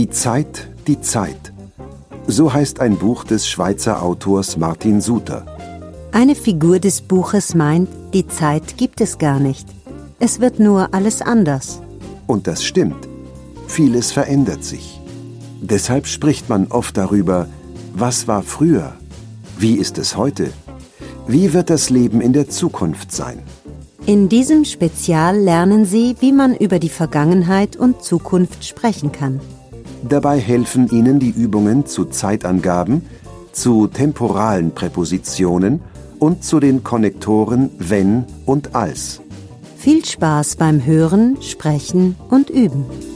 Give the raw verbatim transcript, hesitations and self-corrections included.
Die Zeit, die Zeit. So heißt ein Buch des Schweizer Autors Martin Suter. Eine Figur des Buches meint, die Zeit gibt es gar nicht. Es wird nur alles anders. Und das stimmt. Vieles verändert sich. Deshalb spricht man oft darüber, was war früher? Wie ist es heute? Wie wird das Leben in der Zukunft sein? In diesem Spezial lernen Sie, wie man über die Vergangenheit und Zukunft sprechen kann. Dabei helfen Ihnen die Übungen zu Zeitangaben, zu temporalen Präpositionen und zu den Konnektoren wenn und als. Viel Spaß beim Hören, Sprechen und Üben.